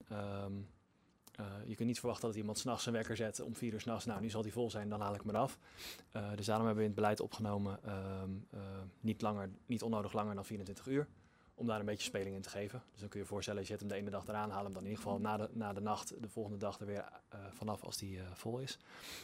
Je kunt niet verwachten dat iemand 's nachts zijn wekker zet om 4 uur 's nachts. Nou, nu zal die vol zijn, dan haal ik hem eraf. Dus daarom hebben we in het beleid opgenomen niet onnodig langer dan 24 uur. Om daar een beetje speling in te geven. Dus dan kun je je voorstellen, je zet hem de ene dag eraan, haal hem dan in ieder geval na de nacht, de volgende dag er weer vanaf als die vol is.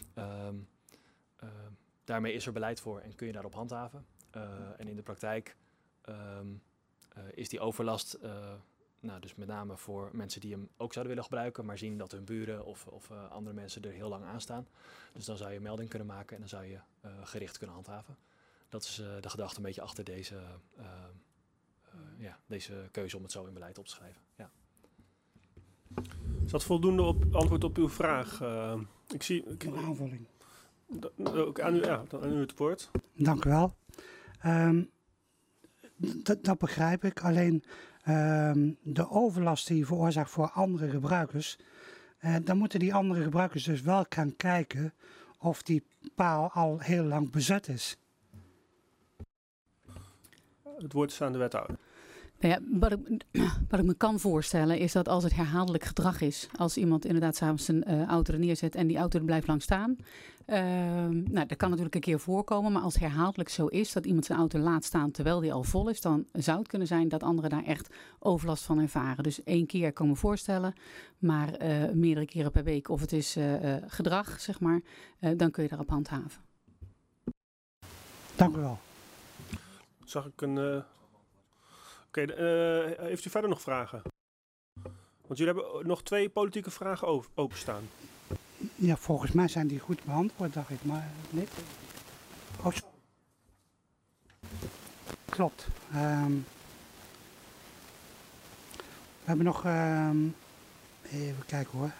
Daarmee is er beleid voor en kun je daarop handhaven. En in de praktijk is die overlast, dus met name voor mensen die hem ook zouden willen gebruiken, maar zien dat hun buren of andere mensen er heel lang aan staan. Dus dan zou je een melding kunnen maken en dan zou je gericht kunnen handhaven. Dat is de gedachte een beetje achter deze keuze om het zo in beleid op te schrijven. Ja. Is dat voldoende antwoord op uw vraag? Ik zie... Een aanvulling. Aan u het woord. Dank u wel. Dat begrijp ik. Alleen de overlast die je veroorzaakt voor andere gebruikers, dan moeten die andere gebruikers dus wel gaan kijken of die paal al heel lang bezet is. Het woord is aan de wethouder. Nou ja, wat ik me kan voorstellen is dat als het herhaaldelijk gedrag is, als iemand inderdaad s'avonds zijn auto er neerzet en die auto er blijft lang staan, dat kan natuurlijk een keer voorkomen, maar als het herhaaldelijk zo is dat iemand zijn auto laat staan terwijl die al vol is, dan zou het kunnen zijn dat anderen daar echt overlast van ervaren. Dus 1 keer kan ik me voorstellen, maar meerdere keren per week of het is gedrag, zeg maar, dan kun je daarop handhaven. Dank u wel. Zag ik een... heeft u verder nog vragen? Want jullie hebben nog 2 politieke vragen openstaan. Ja, volgens mij zijn die goed beantwoord, dacht ik, maar niet. Oh, klopt. We hebben nog... even kijken hoor.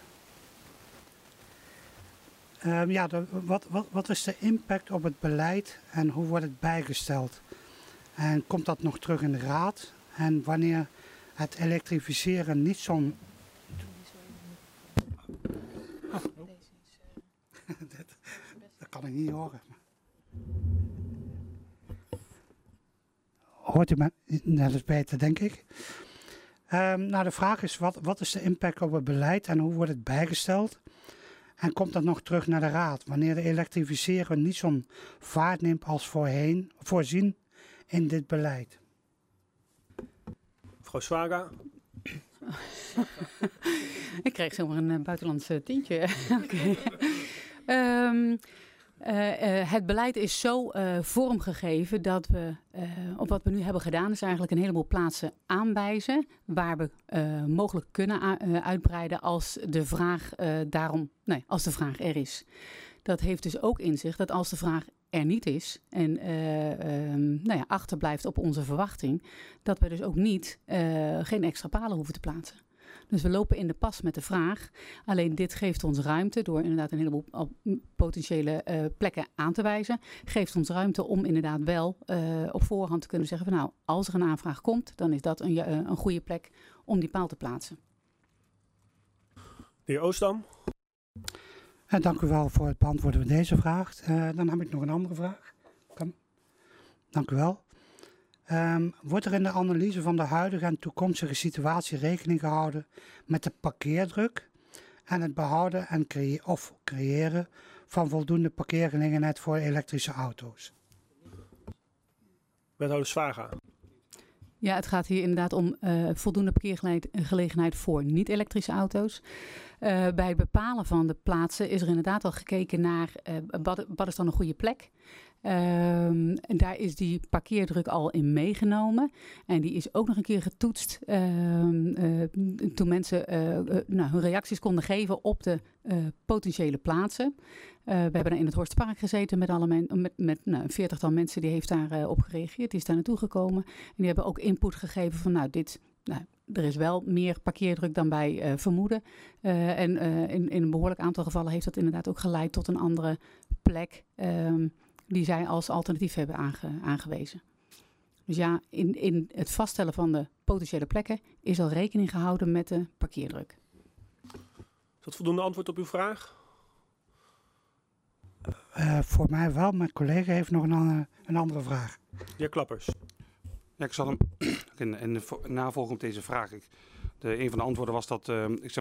Wat is de impact op het beleid en hoe wordt het bijgesteld? En komt dat nog terug in de raad? En wanneer het elektrificeren niet zo'n... Dat kan ik niet horen. Hoort u me? Dat is beter, denk ik. De vraag is, wat is de impact op het beleid en hoe wordt het bijgesteld? En komt dat nog terug naar de raad? Wanneer de elektrificeren niet zo'n vaart neemt als voorzien in dit beleid. Mevrouw Swaga. Ik kreeg zomaar een buitenlands tintje. Okay. Het beleid is zo vormgegeven dat we op wat we nu hebben gedaan is eigenlijk een heleboel plaatsen aanwijzen waar we mogelijk kunnen uitbreiden als de vraag als de vraag er is. Dat heeft dus ook in zich dat als de vraag er niet is en achterblijft op onze verwachting, dat we dus ook geen extra palen hoeven te plaatsen. Dus we lopen in de pas met de vraag. Alleen dit geeft ons ruimte door inderdaad een heleboel potentiële plekken aan te wijzen. Geeft ons ruimte om inderdaad wel op voorhand te kunnen zeggen van nou, als er een aanvraag komt, dan is dat een goede plek om die paal te plaatsen. De heer Oostdam. Dank u wel voor het beantwoorden van deze vraag. Dan heb ik nog een andere vraag. Dank u wel. Wordt er in de analyse van de huidige en toekomstige situatie rekening gehouden met de parkeerdruk en het behouden en creëren van voldoende parkeergelegenheid voor elektrische auto's? Wethouder Swaga. Ja, het gaat hier inderdaad om voldoende parkeergelegenheid voor niet-elektrische auto's. Bij het bepalen van de plaatsen is er inderdaad al gekeken naar wat is dan een goede plek. En daar is die parkeerdruk al in meegenomen. En die is ook nog een keer getoetst toen mensen hun reacties konden geven op de potentiële plaatsen. We hebben in het Horstpark gezeten met een 40-tal mensen. Die heeft daar op gereageerd. Die is daar naartoe gekomen. En die hebben ook input gegeven van er is wel meer parkeerdruk dan wij vermoeden. En in een behoorlijk aantal gevallen heeft dat inderdaad ook geleid tot een andere plek die zij als alternatief hebben aangewezen. Dus ja, in het vaststellen van de potentiële plekken is al rekening gehouden met de parkeerdruk. Is dat voldoende antwoord op uw vraag? Voor mij wel. Mijn collega heeft nog een andere vraag. De heer Klappers. Ja, ik zal hem in navolging op deze vraag. Een van de antwoorden was dat